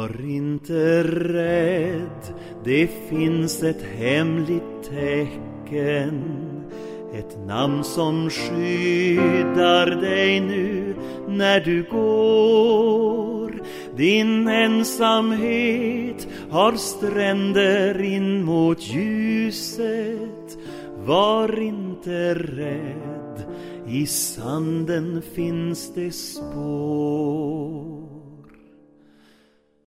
Var inte rädd, det finns ett hemligt tecken, ett namn som skyddar dig nu när du går. Din ensamhet har stränder in mot ljuset. Var inte rädd, i sanden finns det spår.